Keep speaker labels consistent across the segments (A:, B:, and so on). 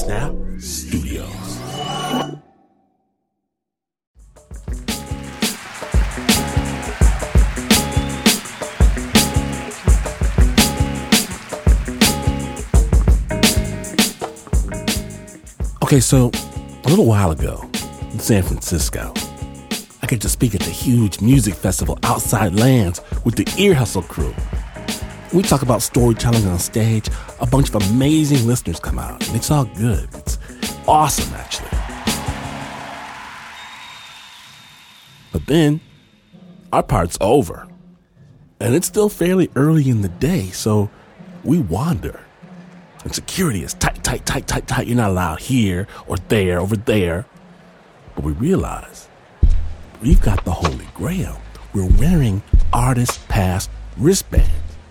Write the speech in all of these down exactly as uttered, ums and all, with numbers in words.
A: Snap Studios. Okay, so a little while ago in San Francisco, I get to speak at the huge music festival Outside Lands with the Ear Hustle crew. We talk about storytelling on stage. A bunch of amazing listeners come out, and it's all good. It's awesome, actually. But then, our part's over. And it's still fairly early in the day, so we wander. And security is tight, tight, tight, tight, tight. You're not allowed here or there, over there. But we realize we've got the Holy Grail. We're wearing Artist Pass wristbands.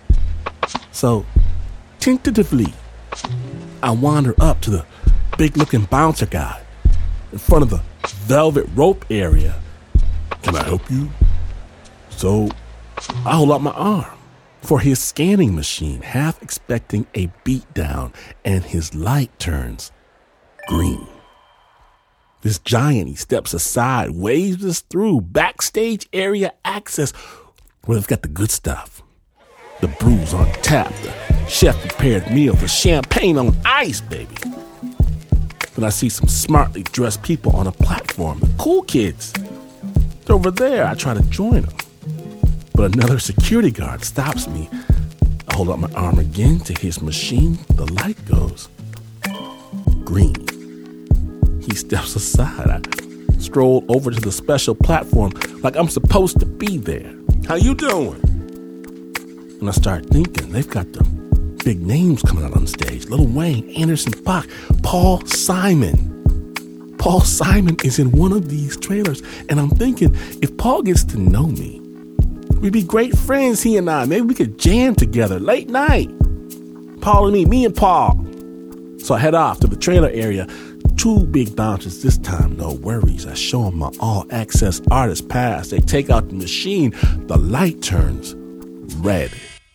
A: So, tentatively, I wander up to the big-looking bouncer guy in front of the velvet rope area. Can I help you? So, I hold out my arm for his scanning machine, half expecting a beatdown, and his light turns green. This giant, he steps aside, waves us through backstage area access where they've got the good stuff. The brews on tap, the chef-prepared meal, the champagne on ice, baby. Then I see some smartly dressed people on a platform, the cool kids. They're over there. I try to join them. But another security guard stops me. I hold out my arm again to his machine. The light goes green. He steps aside. I stroll over to the special platform like I'm supposed to be there. How you doing? And I start thinking, they've got the big names coming out on stage. Lil Wayne, Anderson .Paak, Paul Simon. Paul Simon is in one of these trailers. And I'm thinking, if Paul gets to know me, we'd be great friends, he and I. Maybe we could jam together late night. Paul and me, me and Paul. So I head off to the trailer area. Two big bouncers this time, no worries. I show them my all-access artist pass. They take out the machine. The light turns red.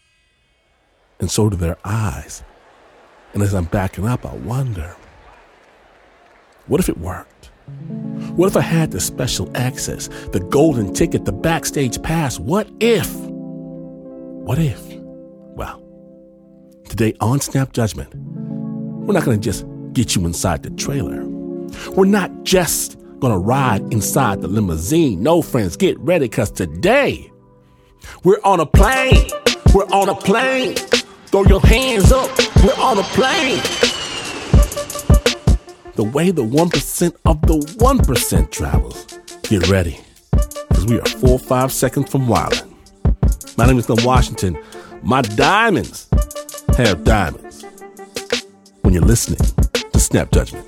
A: And so do their eyes. And as I'm backing up, I wonder, what if it worked? What if I had the special access, the golden ticket, the backstage pass? What if? What if? Well, today on Snap Judgment, we're not going to just get you inside the trailer. We're not just going to ride inside the limousine. No, friends, get ready, because today we're on a plane. We're on a plane. Throw your hands up. We're on a plane. The way the one percent of the one percent travels. Get ready, because we are four or five seconds from wildin'. My name is Glenn Washington. My diamonds have diamonds. When you're listening to Snap Judgment.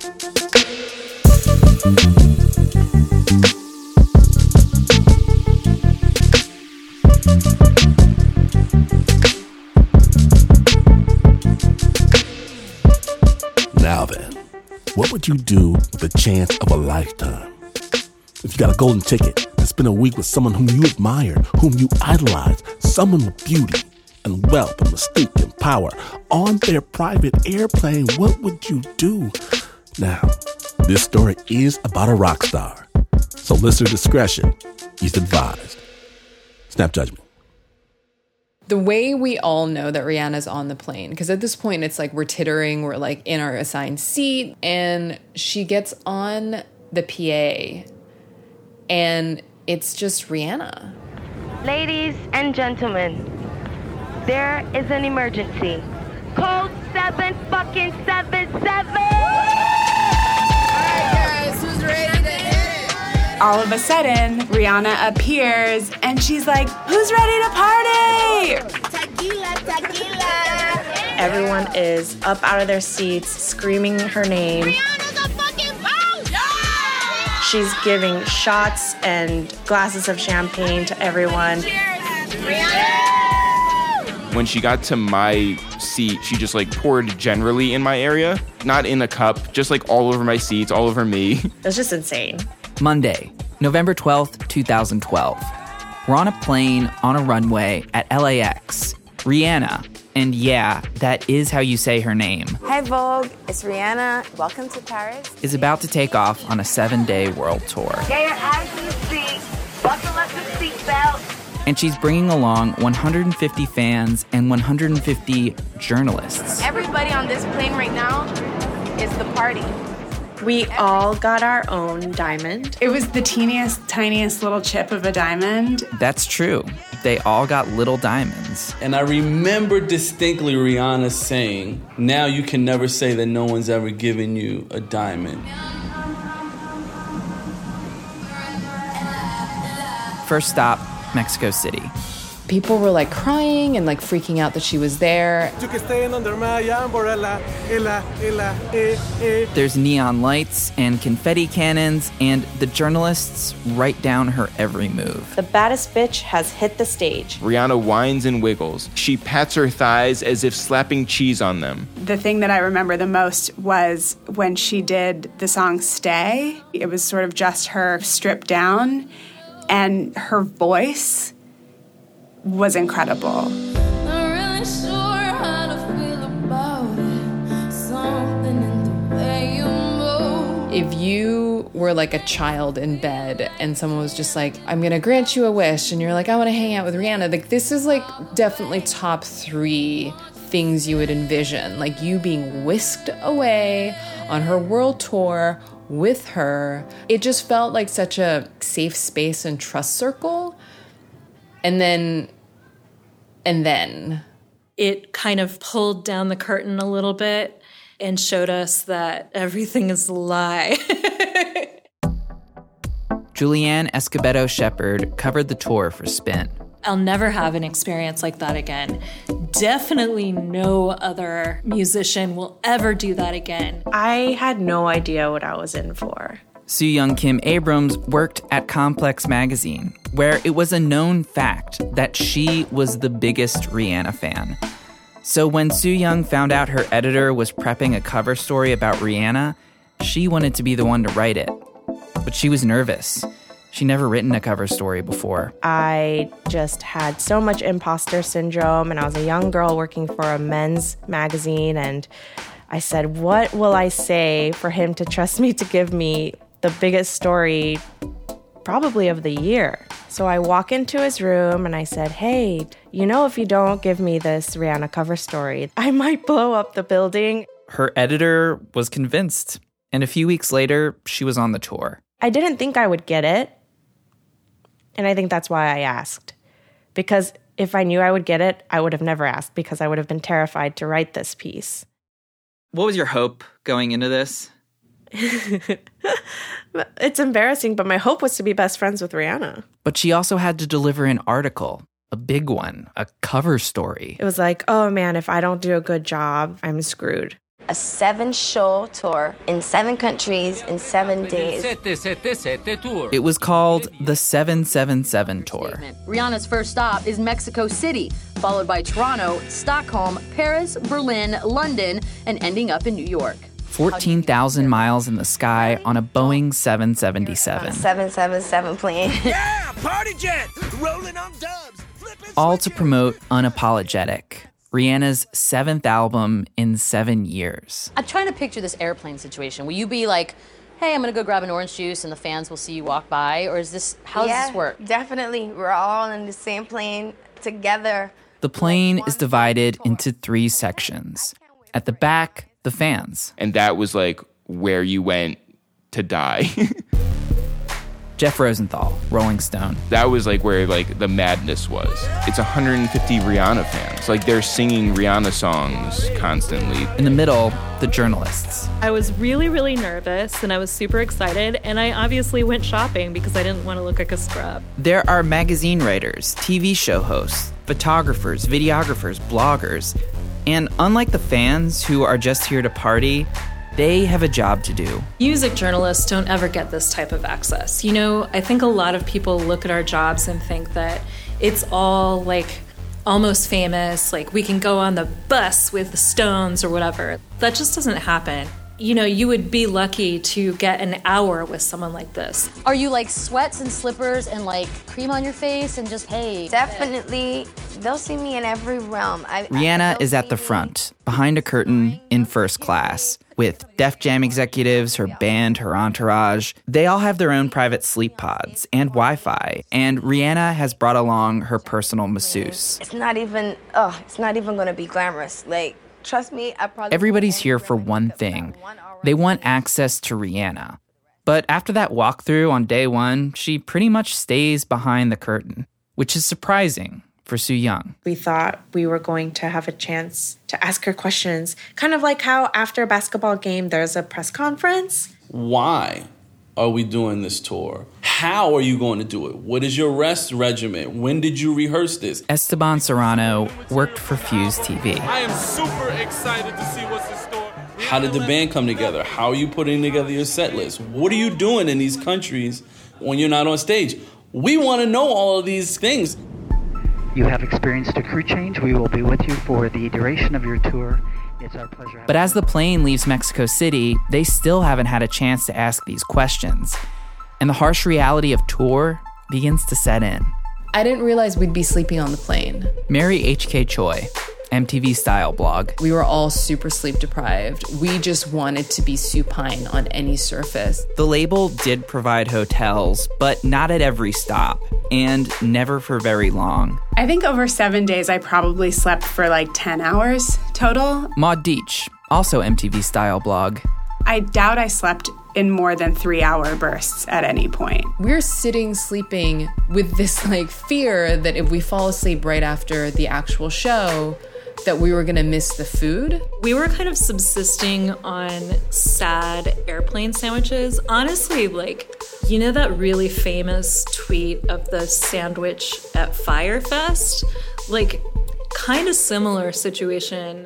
A: Now then, what would you do with the chance of a lifetime? If you got a golden ticket to spend a week with someone whom you admire, whom you idolize, someone with beauty and wealth and mystique and power on their private airplane, what would you do? Now, this story is about a rock star, so listener discretion is advised. Snap Judgment.
B: The way we all know that Rihanna's on the plane, because at this point it's like we're tittering, we're like in our assigned seat, and she gets on the P A, and it's just Rihanna.
C: Ladies and gentlemen, there is an emergency. Code seven fucking seven seven.
D: Alright guys, who's ready to hit it?
E: All of a sudden, Rihanna appears and she's like, who's ready to party?
D: Tequila, tequila.
E: Everyone is up out of their seats, screaming her name.
D: Rihanna's a fucking boss! Yeah!
E: She's giving shots and glasses of champagne to everyone.
D: Cheers! Rihanna!
F: When she got to my seat, she just like poured generally in my area, not in a cup, just like all over my seats, all over me.
E: It was just insane.
G: Monday, November twelfth, twenty twelve. We're on a plane on a runway at L A X. Rihanna, And yeah, that is how you say her name,
H: Hey Vogue, it's Rihanna. Welcome to Paris.
G: is about to take off on a seven-day world tour.
C: Get your eyes in the seat. Buckle up the seatbelt.
G: And she's bringing along one hundred fifty fans and one hundred fifty journalists.
H: Everybody on this plane right now is the party.
E: We all got our own diamond. It was the teeniest, tiniest little chip of a diamond.
G: That's true. They all got little diamonds.
I: And I remember distinctly Rihanna saying, now you can never say that no one's ever given you a diamond.
G: First stop, Mexico City.
B: People were like crying and like freaking out that she was there.
G: There's neon lights and confetti cannons, and the journalists write down her every move.
H: The baddest bitch has hit the stage.
F: Rihanna whines and wiggles. She pats her thighs as if slapping cheese on them.
E: The thing that I remember the most was when she did the song Stay. It was sort of just her stripped down, and her voice was incredible.
D: Not really sure how to feel about it. Something in the way you move.
B: If you were like a child in bed and someone was just like, I'm going to grant you a wish, and you're like, I want to hang out with Rihanna, like this is like definitely top three things you would envision. Like you being whisked away on her world tour with her. It just felt like such a safe space and trust circle. And then, and then.
J: It kind of pulled down the curtain a little bit and showed us that everything is a lie.
G: Julianne Escobedo Shepard covered the tour for Spin.
J: I'll never have an experience like that again. Definitely no other musician will ever do that again.
H: I had no idea what I was in for.
G: Soo Young Kim Abrams worked at Complex Magazine, where it was a known fact that she was the biggest Rihanna fan. So when Soo Young found out her editor was prepping a cover story about Rihanna, she wanted to be the one to write it. But she was nervous. She'd never written a cover story before.
H: I just had so much imposter syndrome, and I was a young girl working for a men's magazine, and I said, what will I say for him to trust me to give me the biggest story probably of the year? So I walk into his room and I said, hey, you know, if you don't give me this Rihanna cover story, I might blow up the building.
G: Her editor was convinced, and a few weeks later, she was on the tour.
H: I didn't think I would get it, and I think that's why I asked. Because if I knew I would get it, I would have never asked, because I would have been terrified to write this piece.
G: What was your hope going into this?
H: It's embarrassing, but my hope was to be best friends with Rihanna.
G: But she also had to deliver an article, a big one, a cover story.
H: It was like, oh man, if I don't do a good job, I'm screwed. A seven-show tour in seven countries in seven days.
G: It was called the seven seven seven Tour.
K: Rihanna's first stop is Mexico City, followed by Toronto, Stockholm, Paris, Berlin, London, and ending up in New York.
G: fourteen thousand miles in the sky on a Boeing seven seventy-seven.
H: seven seventy-seven plane.
L: Yeah, party jet, rolling on dubs.
G: All to promote Unapologetic, Rihanna's seventh album in seven years.
K: I'm trying to picture this airplane situation. Will you be like, hey, I'm going to go grab an orange juice and the fans will see you walk by? Or is this, how
H: yeah,
K: does this work?
H: Definitely. We're all in the same plane together.
G: The plane is divided into three sections. At the back, the fans.
F: And that was like where you went to die.
G: Jeff Rosenthal, Rolling Stone.
F: That was like where like the madness was. It's one hundred fifty Rihanna fans. Like they're singing Rihanna songs constantly.
G: In the middle, the journalists.
J: I was really, really nervous and I was super excited, and I obviously went shopping because I didn't want to look like a scrub.
G: There are magazine writers, T V show hosts, photographers, videographers, bloggers. And unlike the fans who are just here to party, they have a job to do.
J: Music journalists don't ever get this type of access. You know, I think a lot of people look at our jobs and think that it's all like almost famous, like we can go on the bus with the Stones or whatever. That just doesn't happen. you know, you would be lucky to get an hour with someone like this.
K: Are you like sweats and slippers and like cream on your face and just, hey?
C: Definitely, they'll see me in every realm. I,
G: Rihanna is at the front, behind a curtain, in first class, with Def Jam executives, her band, her entourage. They all have their own private sleep pods and Wi-Fi, and Rihanna has brought along her personal masseuse.
C: It's not even, oh, it's not even gonna be glamorous. Like, trust me, I probably...
G: Everybody's here for one thing. They want access to Rihanna. But after that walkthrough on day one, she pretty much stays behind the curtain, which is surprising for Soo Young.
H: We thought we were going to have a chance to ask her questions, kind of like how after a basketball game there's a press conference.
I: Why are we doing this tour? How are you going to do it? What is your rest regimen? When did you rehearse this?
G: Esteban Serrano worked for Fuse T V.
M: I am super excited to see what's in store.
I: How did the band come together? How are you putting together your set list? What are you doing in these countries when you're not on stage? We want to know all of these things.
N: You have experienced a crew change. We will be with you for the duration of your tour. It's our pleasure.
G: But as the plane leaves Mexico City, they still haven't had a chance to ask these questions. And the harsh reality of tour begins to set in.
B: I didn't realize we'd be sleeping on the plane.
G: Mary H K. Choi, M T V Style blog.
B: We were all super sleep deprived. We just wanted to be supine on any surface.
G: The label did provide hotels, but not at every stop, and never for very long.
E: I think over seven days, I probably slept for like ten hours total.
G: Maud Deach, also M T V Style blog.
E: I doubt I slept in more than three-hour bursts at any point.
B: We're sitting sleeping with this like fear that if we fall asleep right after the actual show, that we were gonna miss the food.
J: We were kind of subsisting on sad airplane sandwiches. Honestly, like, you know that really famous tweet of the sandwich at Fyre Fest? Like, kind of similar situation.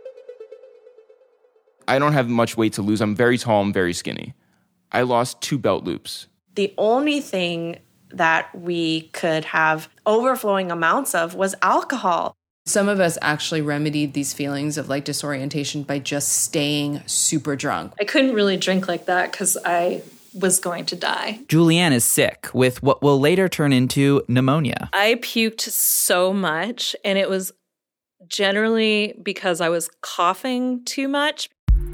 F: I don't have much weight to lose. I'm very tall, I'm very skinny. I lost two belt loops.
H: The only thing that we could have overflowing amounts of was alcohol.
B: Some of us actually remedied these feelings of like disorientation by just staying super drunk.
J: I couldn't really drink like that because I was going to die.
G: Julianne is sick with what will later turn into pneumonia.
J: I puked so much, and it was generally because I was coughing too much.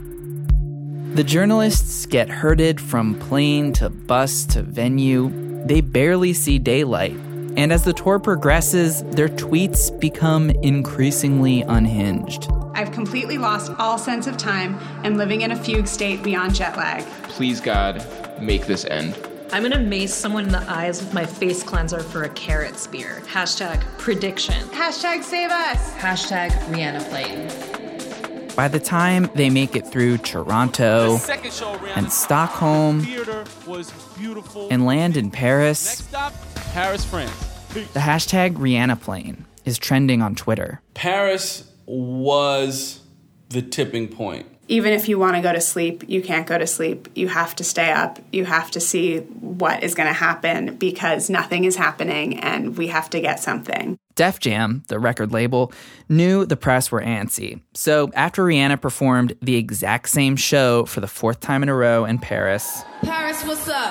G: The journalists get herded from plane to bus to venue. They barely see daylight. And as the tour progresses, their tweets become increasingly unhinged.
E: I've completely lost all sense of time and living in a fugue state beyond jet lag.
F: Please, God, make this end.
J: I'm gonna mace someone in the eyes with my face cleanser for a carrot spear. Hashtag prediction.
E: Hashtag save us.
B: Hashtag Rihanna plane.
G: By the time they make it through Toronto
M: show,
G: and Stockholm
M: was
G: and land in Paris,
M: Next stop, Paris, France.
G: The hashtag Rihanna plane is trending on Twitter.
I: Paris was the tipping point.
E: Even if you want to go to sleep, you can't go to sleep. You have to stay up. You have to see what is going to happen because nothing is happening and we have to get something.
G: Def Jam, the record label, knew the press were antsy. So after Rihanna performed the exact same show for the fourth time in a row in Paris...
D: Paris, what's up?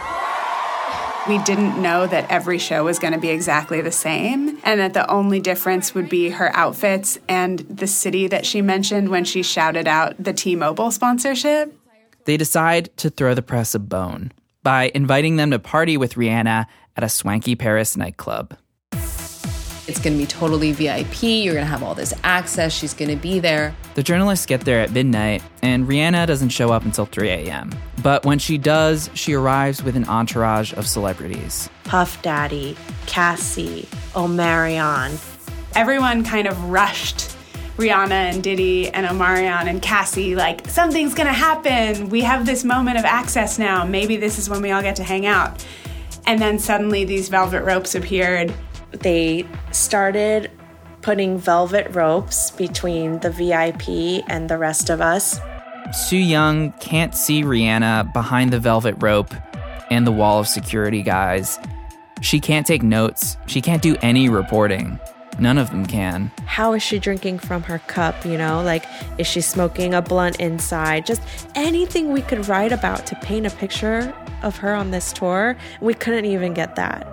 E: We didn't know that every show was going to be exactly the same and that the only difference would be her outfits and the city that she mentioned when she shouted out the T-Mobile sponsorship.
G: They decide to throw the press a bone by inviting them to party with Rihanna at a swanky Paris nightclub.
B: It's going to be totally V I P. You're going to have all this access. She's going to be there.
G: The journalists get there at midnight, and Rihanna doesn't show up until three a.m. But when she does, she arrives with an entourage of celebrities.
H: Puff Daddy, Cassie, Omarion.
E: Everyone kind of rushed Rihanna and Diddy and Omarion and Cassie, like, something's going to happen. We have this moment of access now. Maybe this is when we all get to hang out. And then suddenly these velvet ropes appeared.
H: They started putting velvet ropes between the V I P and the rest of us.
G: Soo Young can't see Rihanna behind the velvet rope and the wall of security guys. She can't take notes. She can't do any reporting. None of them can.
H: How is she drinking from her cup, you know? Like, is she smoking a blunt inside? Just anything we could write about to paint a picture of her on this tour. We couldn't even get that.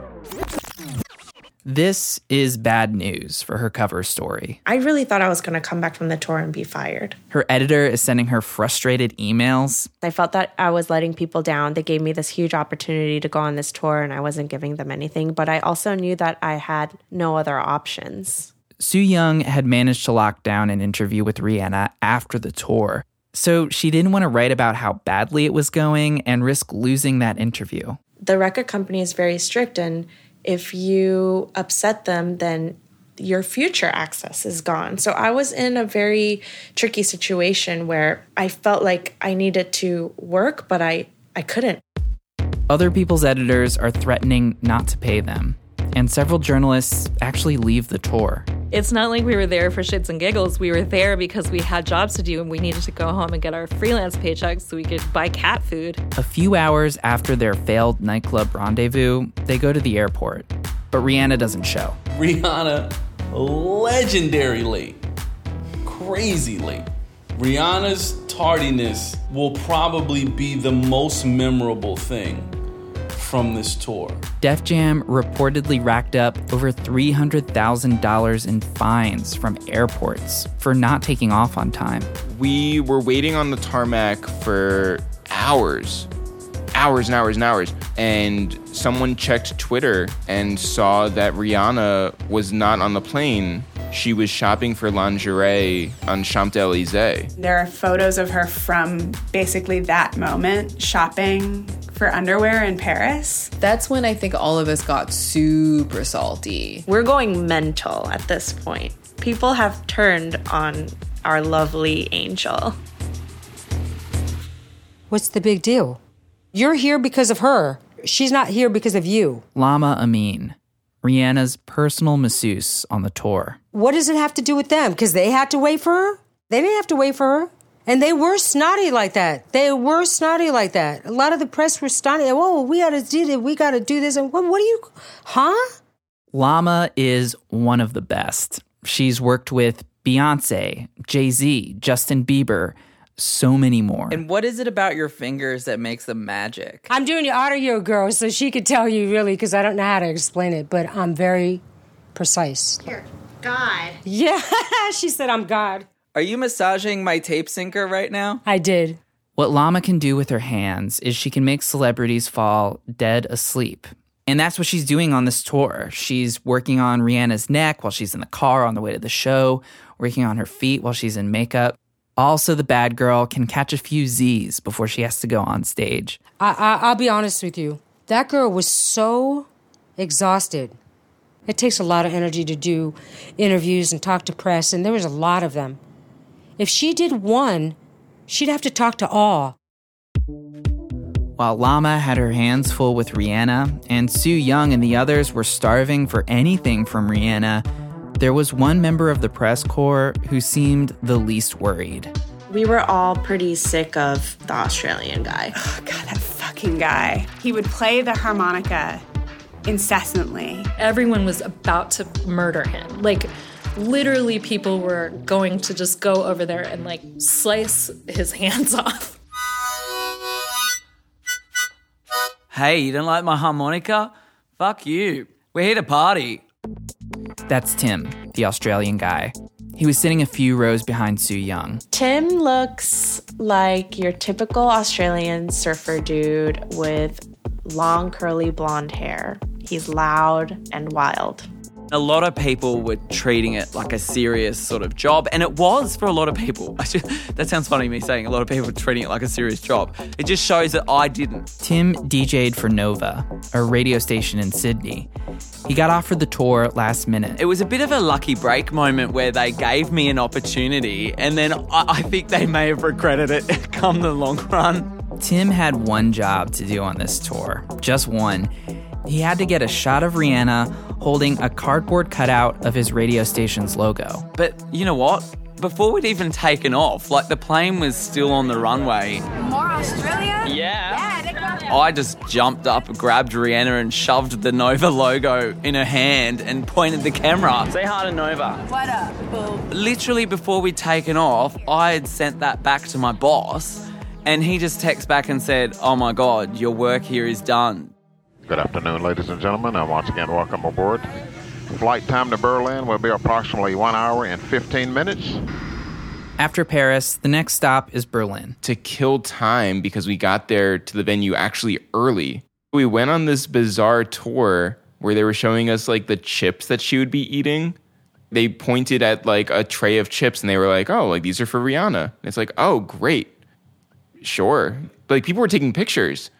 G: This is bad news for her cover story.
H: I really thought I was going to come back from the tour and be fired.
G: Her editor is sending her frustrated emails.
H: I felt that I was letting people down. They gave me this huge opportunity to go on this tour, and I wasn't giving them anything. But I also knew that I had no other options.
G: Soo Yung had managed to lock down an interview with Rihanna after the tour. So she didn't want to write about how badly it was going and risk losing that interview.
H: The record company is very strict, and if you upset them, then your future access is gone. So I was in a very tricky situation where I felt like I needed to work, but I, I couldn't.
G: Other people's editors are threatening not to pay them, and several journalists actually leave the tour.
J: It's not like we were there for shits and giggles. We were there because we had jobs to do and we needed to go home and get our freelance paychecks so we could buy cat food.
G: A few hours after their failed nightclub rendezvous, they go to the airport. But Rihanna doesn't show.
I: Rihanna, legendary late. Crazy late. Rihanna's tardiness will probably be the most memorable thing from this tour.
G: Def Jam reportedly racked up over three hundred thousand dollars in fines from airports for not taking off on time.
F: We were waiting on the tarmac for hours, hours and hours and hours. And someone checked Twitter and saw that Rihanna was not on the plane. She was shopping for lingerie on Champs-Élysées.
E: There are photos of her from basically that moment shopping for underwear in Paris.
B: That's when I think all of us got super salty.
H: We're going mental at this point. People have turned on our lovely angel.
O: What's the big deal? You're here because of her. She's not here because of you.
G: Lama Amin, Rihanna's personal masseuse on the tour.
O: What does it have to do with them? Because they had to wait for her? They didn't have to wait for her. And they were snotty like that. They were snotty like that. A lot of the press were snotty. Whoa, we got to do this. We got to do this. And what, what do you, huh?
G: Lama is one of the best. She's worked with Beyonce, Jay-Z, Justin Bieber, so many more.
P: And what is it about your fingers that makes them magic?
O: I'm doing your audio, girl, so she could tell you really, because I don't know how to explain it, but I'm very precise.
H: Here, God.
O: Yeah, she said I'm God.
P: Are you massaging my tape sinker right now?
O: I did.
G: What Lama can do with her hands is she can make celebrities fall dead asleep. And that's what she's doing on this tour. She's working on Rihanna's neck while she's in the car on the way to the show, working on her feet while she's in makeup. Also, the bad girl can catch a few Z's before she has to go on stage.
O: I, I, I'll be honest with you. That girl was so exhausted. It takes a lot of energy to do interviews and talk to press, and there was a lot of them. If she did one, she'd have to talk to all.
G: While Lama had her hands full with Rihanna, and Soo Yung and the others were starving for anything from Rihanna, there was one member of the press corps who seemed the least worried.
H: We were all pretty sick of the Australian guy.
E: Oh, God, that fucking guy. He would play the harmonica incessantly.
J: Everyone was about to murder him. Like, literally people were going to just go over there and, like, slice his hands off.
P: Hey, you don't like my harmonica? Fuck you. We're here to party.
G: That's Tim, the Australian guy. He was sitting a few rows behind Soo Yung.
H: Tim looks like your typical Australian surfer dude with long curly blonde hair. He's loud and wild.
P: A lot of people were treating it like a serious sort of job, and it was for a lot of people. That sounds funny, me saying a lot of people were treating it like a serious job. It just shows that I didn't.
G: Tim D J'd for Nova, a radio station in Sydney. He got offered the tour last minute.
P: It was a bit of a lucky break moment where they gave me an opportunity, and then I, I think they may have regretted it come the long run.
G: Tim had one job to do on this tour, just one. He had to get a shot of Rihanna holding a cardboard cutout of his radio station's logo.
P: But you know what? Before we'd even taken off, like the plane was still on the runway.
C: More Australia?
P: Yeah.
C: Yeah, they got
P: I just jumped up, grabbed Rihanna and shoved the Nova logo in her hand and pointed the camera. Say hi to Nova.
Q: What up, boo?
P: Literally before we'd taken off, I had sent that back to my boss and he just texted back and said, oh my God, your work here is done.
R: Good afternoon, ladies and gentlemen, and once again, welcome aboard. Flight time to Berlin will be approximately one hour and fifteen minutes.
G: After Paris, the next stop is Berlin.
F: To kill time, because we got there to the venue actually early, we went on this bizarre tour where they were showing us like the chips that she would be eating. They pointed at like a tray of chips and they were like, oh, like these are for Rihanna. And it's like, oh, great. Sure. But like people were taking pictures.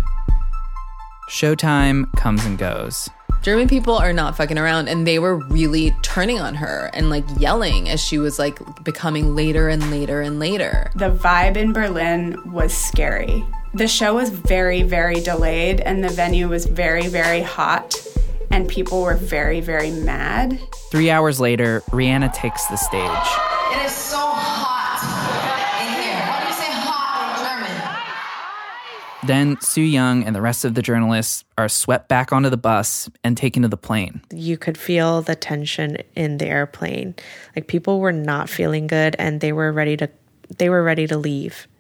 G: Showtime comes and goes.
B: German people are not fucking around, and they were really turning on her and like yelling as she was like becoming later and later and later.
E: The vibe in Berlin was scary. The show was very, very delayed, and the venue was very, very hot, and people were very, very mad.
G: Three hours later, Rihanna takes the stage.
Q: It is so hot in here. How do you say hot in German?
G: Then Soo Young and the rest of the journalists are swept back onto the bus and taken to the plane.
H: You could feel the tension in the airplane. Like people were not feeling good and they were ready to they were ready to leave.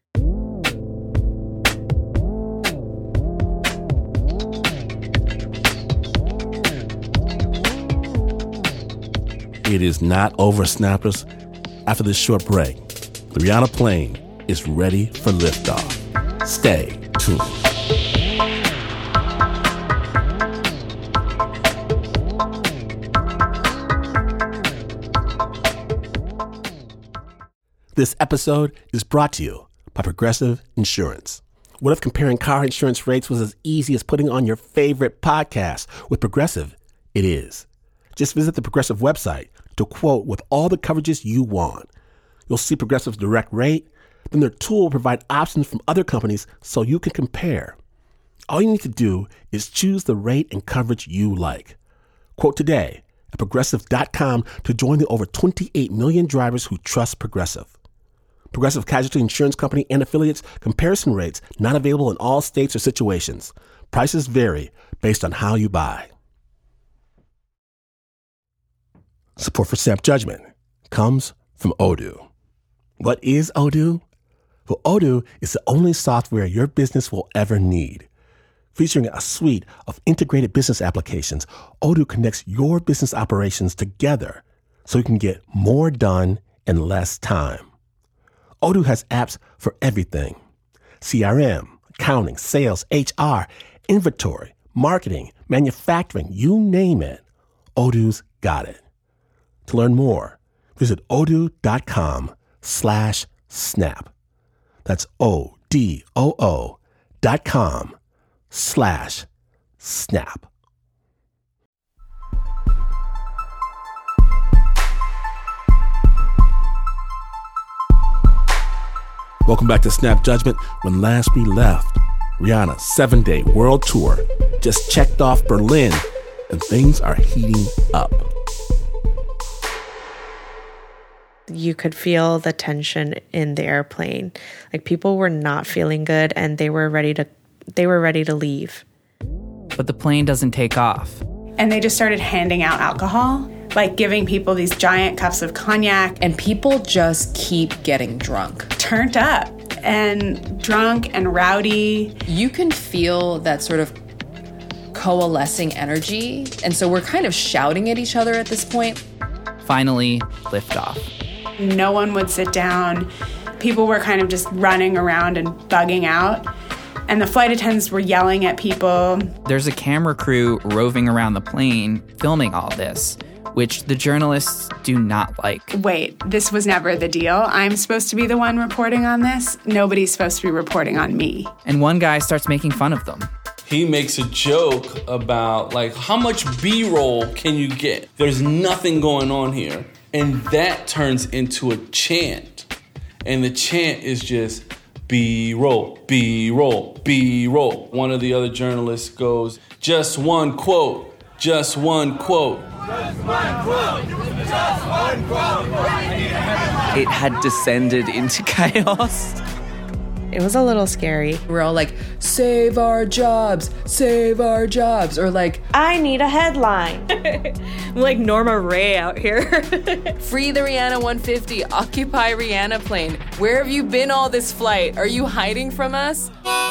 A: It is not over, Snappers. After this short break, the Rihanna plane is ready for liftoff. Stay tuned. This episode is brought to you by Progressive Insurance. What if comparing car insurance rates was as easy as putting on your favorite podcast? With Progressive, it is. Just visit the Progressive website to quote with all the coverages you want. You'll see Progressive's direct rate. Then their tool will provide options from other companies so you can compare. All you need to do is choose the rate and coverage you like. Quote today at Progressive dot com to join the over twenty-eight million drivers who trust Progressive. Progressive Casualty Insurance Company and affiliates. Comparison rates not available in all states or situations. Prices vary based on how you buy. Support for Snap Judgment comes from Odoo. What is Odoo? Well, Odoo is the only software your business will ever need. Featuring a suite of integrated business applications, Odoo connects your business operations together so you can get more done in less time. Odoo has apps for everything: C R M, accounting, sales, H R, inventory, marketing, manufacturing, you name it. Odoo's got it. To learn more, visit odoo.com slash snap. That's O-D-O-O dot com slash snap. Welcome back to Snap Judgment. When last we left, Rihanna's seven-day world tour just checked off Berlin, and things are heating up.
H: You could feel the tension in the airplane. Like people were not feeling good and they were ready to they were ready to leave.
G: But the plane doesn't take off.
E: And they just started handing out alcohol, like giving people these giant cups of cognac.
B: And people just keep getting drunk.
E: Turned up and drunk and rowdy.
B: You can feel that sort of coalescing energy. And so we're kind of shouting at each other at this point.
G: Finally, liftoff.
E: No one would sit down. People were kind of just running around and bugging out. And the flight attendants were yelling at people.
G: There's a camera crew roving around the plane filming all this, which the journalists do not like.
E: Wait, this was never the deal. I'm supposed to be the one reporting on this. Nobody's supposed to be reporting on me.
G: And one guy starts making fun of them.
I: He makes a joke about, like, how much B-roll can you get? There's nothing going on here. And that turns into a chant. And the chant is just B-roll, B-roll, B-roll. One of the other journalists goes, just one quote, just one quote.
L: Just one quote, just one quote.
P: It had descended into chaos.
H: It was a little scary.
B: We're all like, save our jobs, save our jobs. Or like,
H: I need a headline.
J: I'm like Norma Ray out here.
B: free the Rihanna one fifty, occupy Rihanna plane. Where have you been all this flight? Are you hiding from us?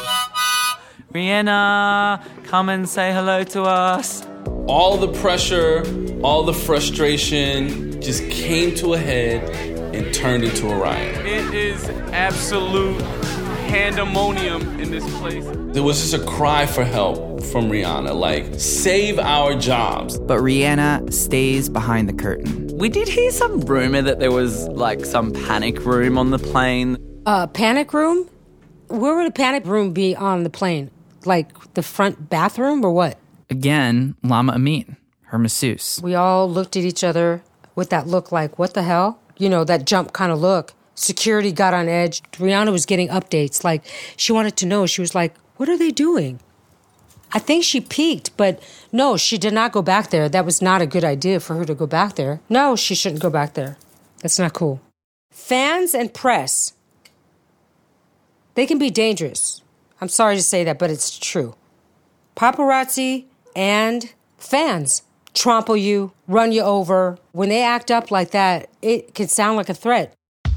P: Rihanna, come and say hello to us.
I: All the pressure, all the frustration just came to a head and turned into a riot.
M: It is absolute pandemonium in this place.
I: There was just a cry for help from Rihanna, like, save our jobs.
G: But Rihanna stays behind the curtain.
P: We did hear some rumor that there was like some panic room on the plane.
O: Uh, panic room? Where would a panic room be on the plane? Like the front bathroom or what?
G: Again, Lama Amin, her masseuse.
O: We all looked at each other with that look like, what the hell? You know, that jump kind of look. Security got on edge. Rihanna was getting updates. Like, she wanted to know. She was like, what are they doing? I think she peeked, but no, she did not go back there. That was not a good idea for her to go back there. No, she shouldn't go back there. That's not cool. Fans and press, they can be dangerous. I'm sorry to say that, but it's true. Paparazzi and fans trample you, run you over. When they act up like that, it can sound like a threat.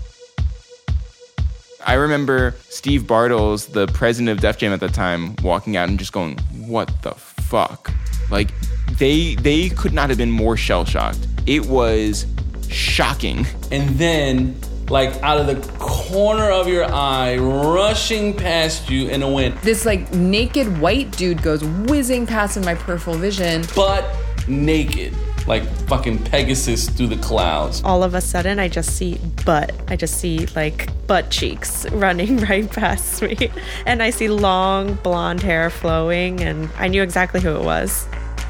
F: I remember Steve Bartles, the president of Def Jam at the time, walking out and just going, what the fuck? Like, they they could not have been more shell-shocked. It was shocking.
I: And then, like, out of the corner of your eye, rushing past you in a wind.
B: This, like, naked white dude goes whizzing past in my peripheral vision.
I: Butt naked. Like fucking Pegasus through the clouds.
H: All of a sudden, I just see butt. I just see, like, butt cheeks running right past me. And I see long blonde hair flowing, and I knew exactly who it was.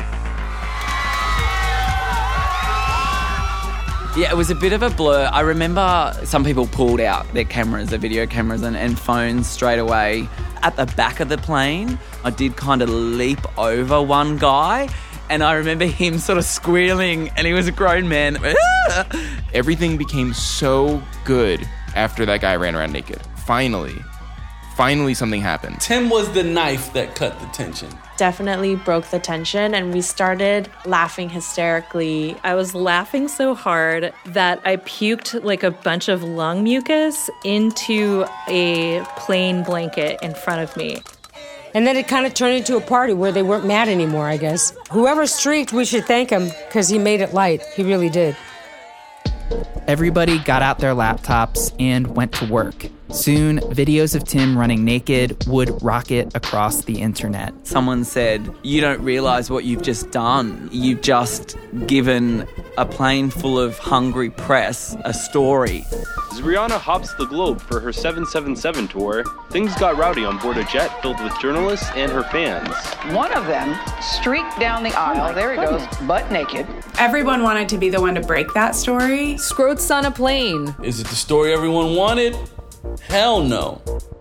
P: Yeah, it was a bit of a blur. I remember some people pulled out their cameras, their video cameras and, and phones straight away. At the back of the plane, I did kind of leap over one guy, and I remember him sort of squealing, and he was a grown man.
F: Everything became so good after that guy ran around naked. Finally. Finally something happened.
I: Tim was the knife that cut the tension.
H: Definitely broke the tension, and we started laughing hysterically.
J: I was laughing so hard that I puked like a bunch of lung mucus into a plain blanket in front of me.
O: And then it kind of turned into a party where they weren't mad anymore, I guess. Whoever streaked, we should thank him, because he made it light. He really did.
G: Everybody got out their laptops and went to work. Soon, videos of Tim running naked would rocket across the internet.
P: Someone said, you don't realize what you've just done. You've just given a plane full of hungry press a story.
S: As Rihanna hops the globe for her seven seven seven tour, things got rowdy on board a jet filled with journalists and her fans.
T: One of them streaked down the aisle, oh there he goes, butt naked.
E: Everyone wanted to be the one to break that story.
B: Scroats on a plane.
I: Is it the story everyone wanted? Hell no.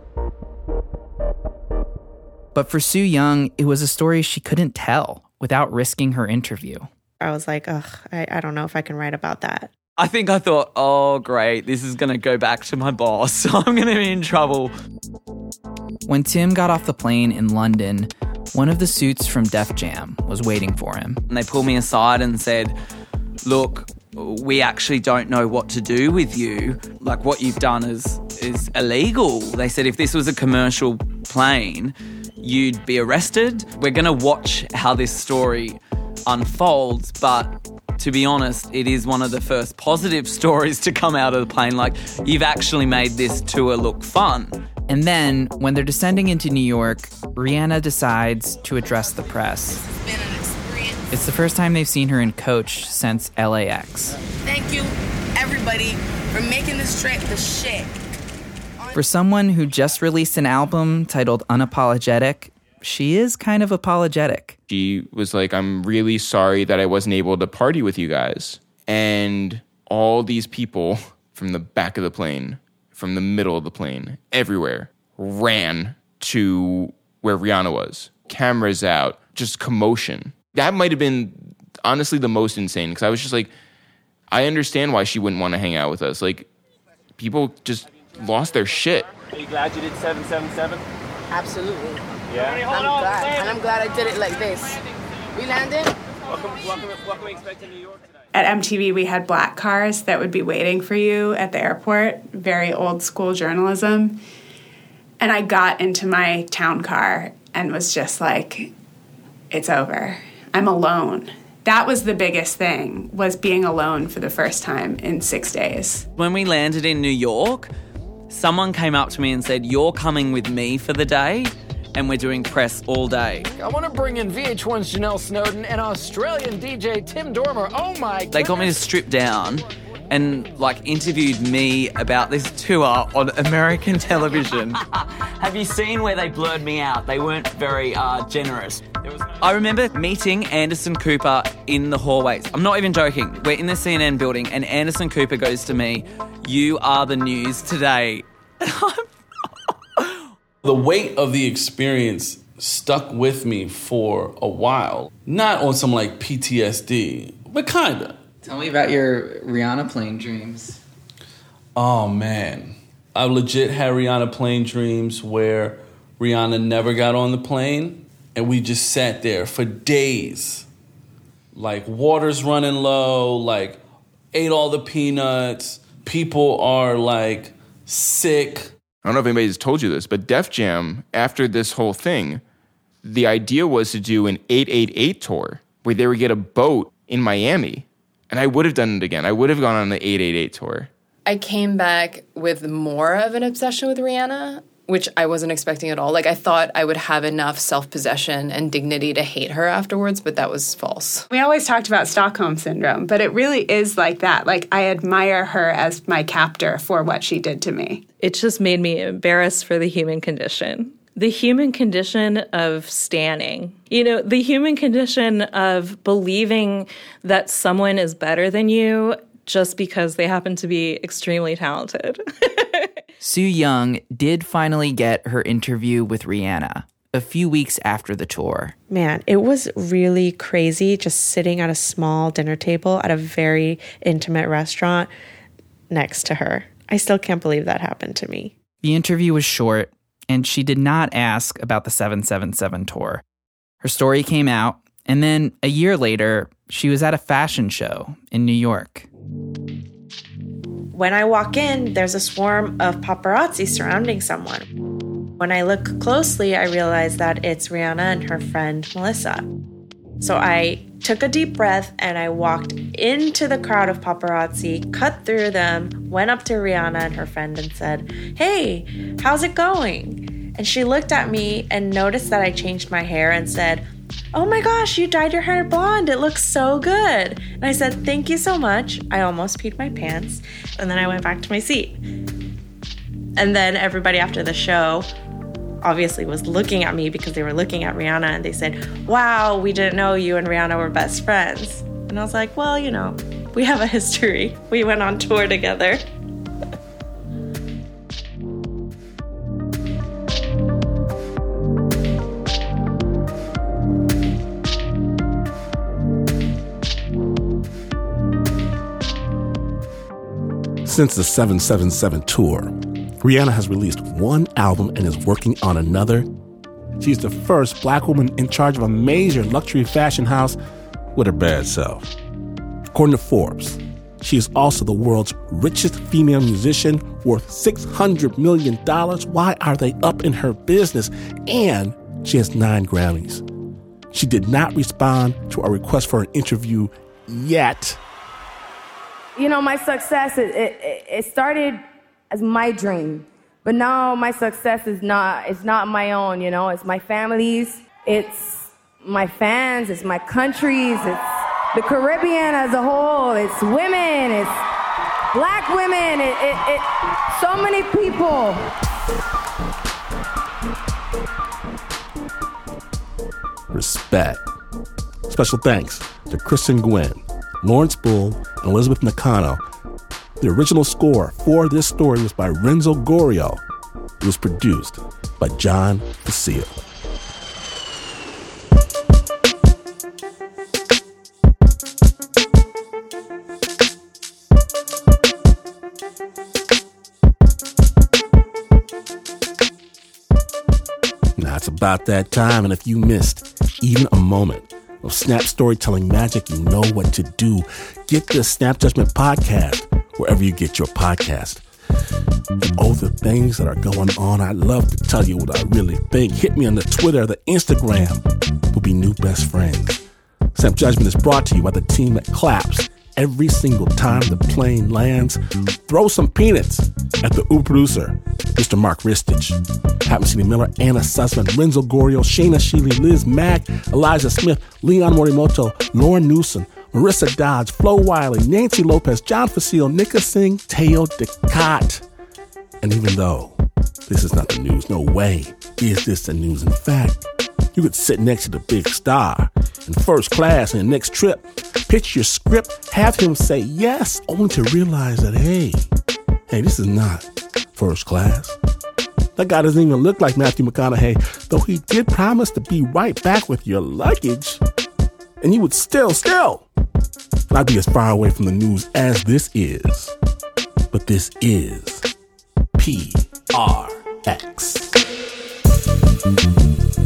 G: But for Sue Young, it was a story she couldn't tell without risking her interview.
H: I was like, ugh, I, I don't know if I can write about that.
P: I think I thought, oh, great, this is going to go back to my boss, so I'm going to be in trouble.
G: When Tim got off the plane in London, one of the suits from Def Jam was waiting for him.
P: And they pulled me aside and said, look, we actually don't know what to do with you. Like, what you've done is is illegal. They said if this was a commercial plane, you'd be arrested. We're going to watch how this story unfolds, but to be honest, it is one of the first positive stories to come out of the plane. Like, you've actually made this tour look fun.
G: And then, when they're descending into New York, Rihanna decides to address the press.
Q: It's been an experience.
G: It's the first time they've seen her in Coach since L A X.
Q: Thank you, everybody, for making this trip the shit.
G: For someone who just released an album titled Unapologetic, she is kind of apologetic.
F: She was like, I'm really sorry that I wasn't able to party with you guys. And all these people from the back of the plane, from the middle of the plane, everywhere, ran to where Rihanna was. Cameras out, just commotion. That might have been, honestly, the most insane, because I was just like, I understand why she wouldn't want to hang out with us. Like, people just lost their shit.
M: Are you glad you did seven seven seven?
U: Absolutely.
M: Yeah?
U: I'm glad. And I'm glad I did it like this. We landed?
M: Welcome, welcome, what can we expect in New York today?
E: At M T V, we had black cars that would be waiting for you at the airport, very old school journalism. And I got into my town car and was just like, it's over. I'm alone. That was the biggest thing, was being alone for the first time in six days.
P: When we landed in New York, someone came up to me and said, you're coming with me for the day, and we're doing press all day.
V: I want to bring in V H one's Janelle Snowden and Australian D J Tim Dormer. Oh my God.
P: They got me to strip down and, like, interviewed me about this tour on American television.
W: Have you seen where they blurred me out? They weren't very uh, generous.
P: I remember meeting Anderson Cooper in the hallways. I'm not even joking. We're in the C N N building, and Anderson Cooper goes to me, you are the news today.
I: The weight of the experience stuck with me for a while. Not on some, like, P T S D, but kinda.
G: Tell me about your Rihanna plane dreams.
I: Oh, man. I legit had Rihanna plane dreams where Rihanna never got on the plane, and we just sat there for days. Like, water's running low, like, ate all the peanuts. People are, like, sick.
F: I don't know if anybody's told you this, but Def Jam, after this whole thing, the idea was to do an eight eight eight tour where they would get a boat in Miami. And I would have done it again. I would have gone on the eight eight eight tour.
B: I came back with more of an obsession with Rihanna, which I wasn't expecting at all. Like, I thought I would have enough self-possession and dignity to hate her afterwards, but that was false.
E: We always talked about Stockholm Syndrome, but it really is like that. Like, I admire her as my captor for what she did to me.
J: It just made me embarrassed for the human condition. The human condition of standing. You know, the human condition of believing that someone is better than you just because they happen to be extremely talented.
G: Sue Young did finally get her interview with Rihanna a few weeks after the tour.
H: Man, it was really crazy just sitting at a small dinner table at a very intimate restaurant next to her. I still can't believe that happened to me.
G: The interview was short, and she did not ask about the seven seven seven tour. Her story came out, and then a year later, she was at a fashion show in New York.
H: When I walk in, there's a swarm of paparazzi surrounding someone. When I look closely, I realize that it's Rihanna and her friend Melissa. So I took a deep breath and I walked into the crowd of paparazzi, cut through them, went up to Rihanna and her friend and said, "Hey, how's it going?" And she looked at me and noticed that I changed my hair and said, "Oh my gosh, you dyed your hair blonde. It looks so good." And I said, "Thank you so much." I almost peed my pants. And then I went back to my seat. And then everybody after the show obviously was looking at me because they were looking at Rihanna and they said, "Wow, we didn't know you and Rihanna were best friends." And I was like, well, you know, we have a history. We went on tour together.
A: Since the seven seven seven tour, Rihanna has released one album and is working on another. She's the first black woman in charge of a major luxury fashion house with her bad self. According to Forbes, she is also the world's richest female musician, worth six hundred million dollars. Why are they up in her business? And she has nine Grammys. She did not respond to our request for an interview yet.
X: You know, my success, it, it, it started as my dream. But now my success is not, it's not my own, you know. It's my family's, it's my fans, it's my country's, it's the Caribbean as a whole, it's women, it's black women, it, it, it so many people.
A: Respect. Special thanks to Kristen Gwynn, Lawrence Bull, and Elizabeth Nakano. The original score for this story was by Renzo Gorio. It was produced by John Facile. It's about that time, and if you missed even a moment of Snap storytelling magic, you know what to do. Get the Snap Judgment podcast wherever you get your podcast. Oh, the things that are going on. I'd love to tell you what I really think. Hit me on the Twitter, the Instagram. We'll be new best friends. Snap Judgment is brought to you by the team that claps every single time the plane lands. Throw some peanuts at the Uber producer, Mister Mark Ristich. Happen City Miller, Anna Sussman, Renzo Gorio, Shayna Sheely, Liz Mack, Elijah Smith, Leon Morimoto, Lauren Newsom, Marissa Dodge, Flo Wiley, Nancy Lopez, John Facile, Nika Singh, Teo DeCott. And even though this is not the news, no way is this the news. In fact, you could sit next to the big star in first class on the next trip, pitch your script, have him say yes, only to realize that, hey, hey, this is not first class. That guy doesn't even look like Matthew McConaughey, though he did promise to be right back with your luggage. And you would still, still not be as far away from the news as this is. But this is P R X.